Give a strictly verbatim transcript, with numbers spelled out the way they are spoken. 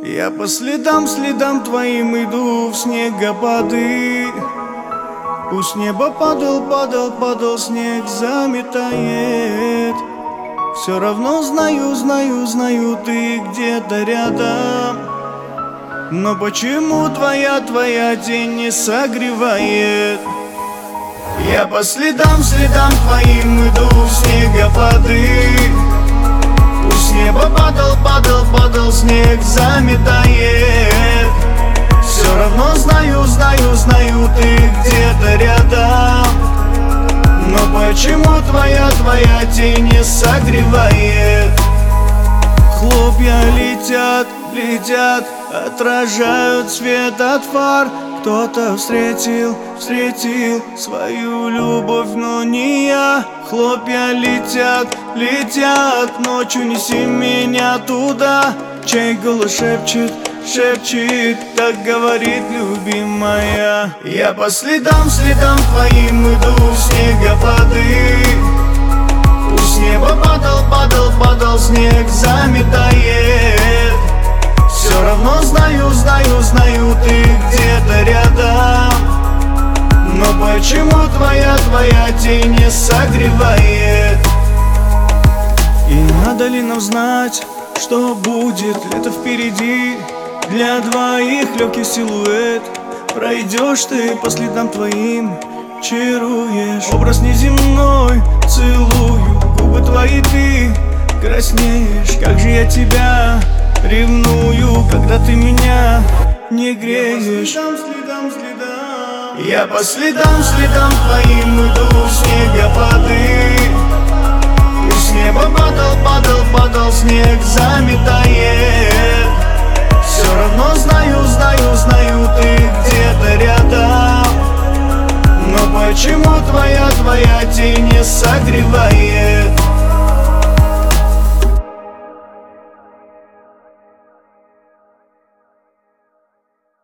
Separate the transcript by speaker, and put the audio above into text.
Speaker 1: Я по следам, следам твоим иду в снегопады. Пусть небо падал, падал, падал, снег заметает. Все равно знаю, знаю, знаю, ты где-то рядом. Но почему твоя, твоя тень не согревает? Я по следам, следам твоим иду в снегопады. Пусть небо падал, падал, падал, снег заметает. Все равно знаю, знаю, знаю, ты где-то рядом. Но почему твоя, твоя тень не согревает? Хлопья летят, летят, отражают свет от фар. Кто-то встретил, встретил свою любовь, но не я. Хлопья летят, летят, ночью неси меня туда. Чей голос шепчет, шепчет, так говорит любимая. Я по следам, следам твоим иду в снегопады. Пусть небо падал, падал, падал, снег заметает. Все равно знаю, знаю, знаю, ты где-то рядом. Но почему твоя, твоя тень не согревает? И надо ли нам знать, что будет лето впереди? Для двоих легкий силуэт. Пройдешь ты по следам твоим, чаруешь. Образ неземной, целую губы твои, ты краснеешь. Как же я тебя ревную, когда ты меня не греешь. Я по следам, следам, следам. Я по следам, следам твоим иду в снегопады. Пусть небо падал, падал, падал, снег заметает. Все равно знаю, знаю, знаю, ты где-то рядом. Но почему твоя, твоя тень не согревает?